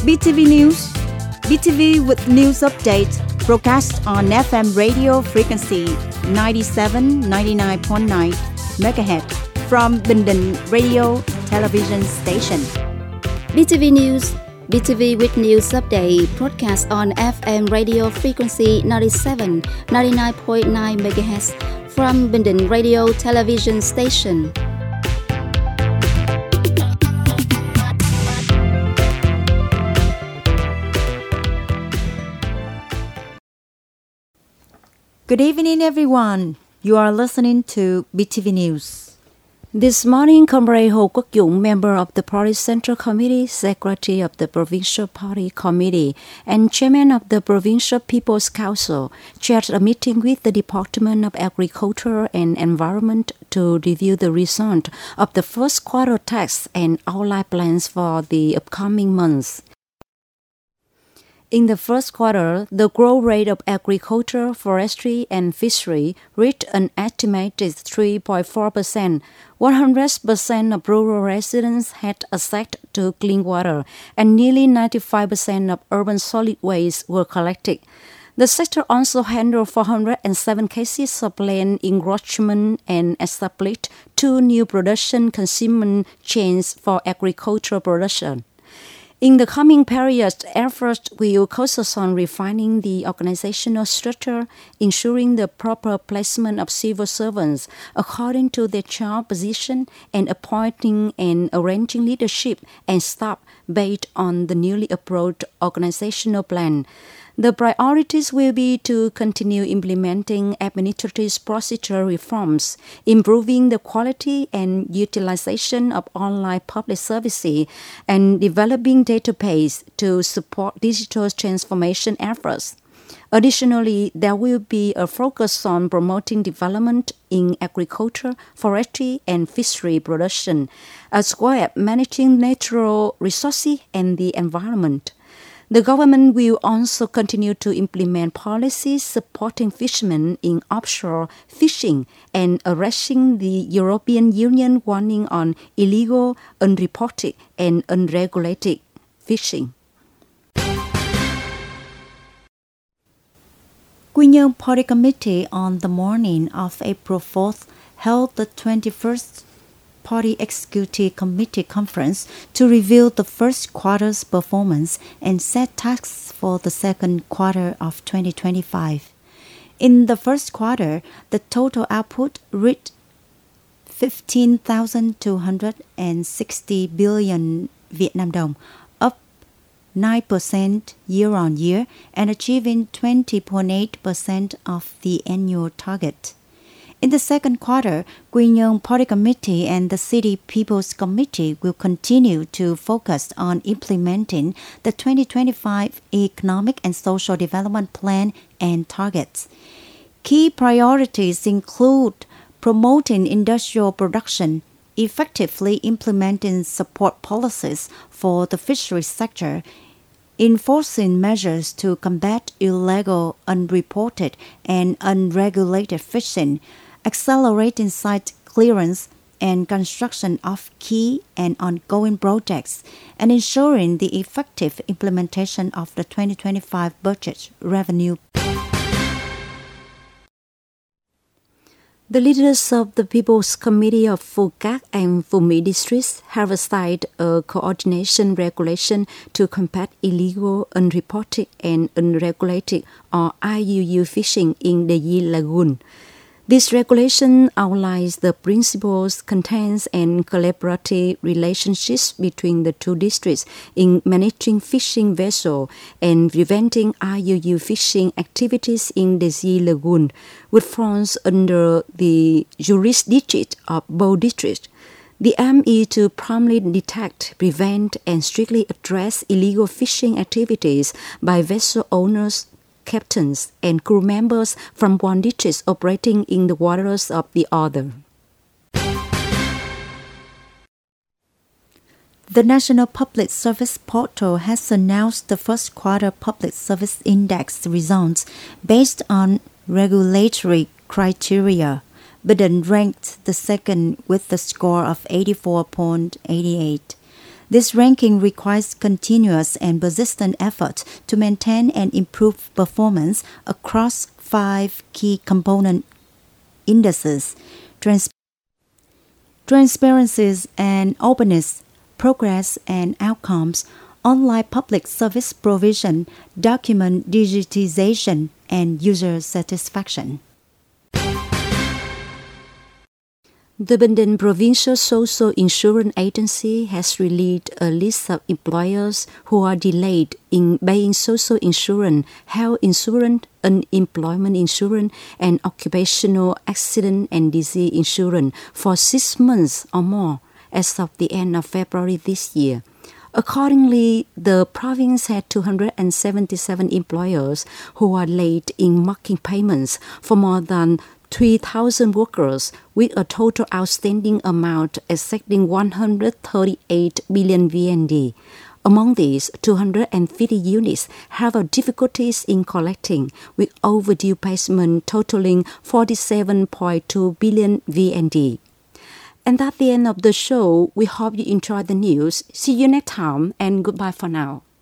BTV News. BTV with news update broadcast on FM radio frequency 97-99.9 MHz from Bình Định Radio Television Station. BTV News. BTV with news update broadcast on FM radio frequency 97-99.9 MHz from Bình Định Radio Television Station. Good evening, everyone. You are listening to BTV News. This morning, Comrade Hồ Quốc Dũng, member of the Party Central Committee, Secretary of the Provincial Party Committee, and Chairman of the Provincial People's Council, chaired a meeting with the Department of Agriculture and Environment to review the result of the first quarter tax and outline plans for the upcoming months. In the first quarter, the growth rate of agriculture, forestry, and fishery reached an estimated 3.4%. 100% of rural residents had access to clean water, and nearly 95% of urban solid waste were collected. The sector also handled 407 cases of land encroachment and established 2 new production consignment chains for agricultural production. In the coming period, efforts will focus on refining the organizational structure, ensuring the proper placement of civil servants according to their job position, and appointing and arranging leadership and staff based on the newly approved organizational plan. The priorities will be to continue implementing administrative procedure reforms, improving the quality and utilization of online public services, and developing database to support digital transformation efforts. Additionally, there will be a focus on promoting development in agriculture, forestry, and fishery production, as well as managing natural resources and the environment. The government will also continue to implement policies supporting fishermen in offshore fishing and addressing the European Union warning on illegal, unreported, and unregulated fishing. Quy Nhơn Party Committee on the morning of April 4th held the 21st Party Executive Committee Conference to review the first quarter's performance and set tasks for the second quarter of 2025. In the first quarter, the total output reached 15,260 billion Vietnam dong, up 9% year-on-year and achieving 20.8% of the annual target. In the second quarter, Quy Nhơn Party Committee and the City People's Committee will continue to focus on implementing the 2025 Economic and Social Development Plan and targets. Key priorities include promoting industrial production, effectively implementing support policies for the fisheries sector, enforcing measures to combat illegal, unreported, and unregulated fishing, accelerating site clearance and construction of key and ongoing projects, and ensuring the effective implementation of the 2025 budget revenue. The leaders of the People's Committee of Phu Cát and Phú Mỹ districts have signed a coordination regulation to combat illegal, unreported, and unregulated or IUU fishing in the Yi Lagoon. This regulation outlines the principles, contents, and collaborative relationships between the 2 districts in managing fishing vessels and preventing IUU fishing activities in the Yi Lagoon, which falls under the jurisdiction of both districts. The aim is to promptly detect, prevent, and strictly address illegal fishing activities by vessel owners, captains, and crew members from one district operating in the waters of the other. The National Public Service Portal has announced the first quarter Public Service Index results based on regulatory criteria. Bình Định ranked the second with a score of 84.88. This ranking requires continuous and persistent effort to maintain and improve performance across 5 key component indices: transparency and openness, progress and outcomes, online public service provision, document digitization, and user satisfaction. The Bình Định Provincial Social Insurance Agency has released a list of employers who are delayed in paying social insurance, health insurance, unemployment insurance, and occupational accident and disease insurance for 6 months or more as of the end of February this year. Accordingly, the province had 277 employers who are late in making payments for more than 3,000 workers, with a total outstanding amount exceeding 138 billion VND. Among these, 250 units have difficulties in collecting, with overdue payment totaling 47.2 billion VND. And that's the end of the show. We hope you enjoyed the news. See you next time, and goodbye for now.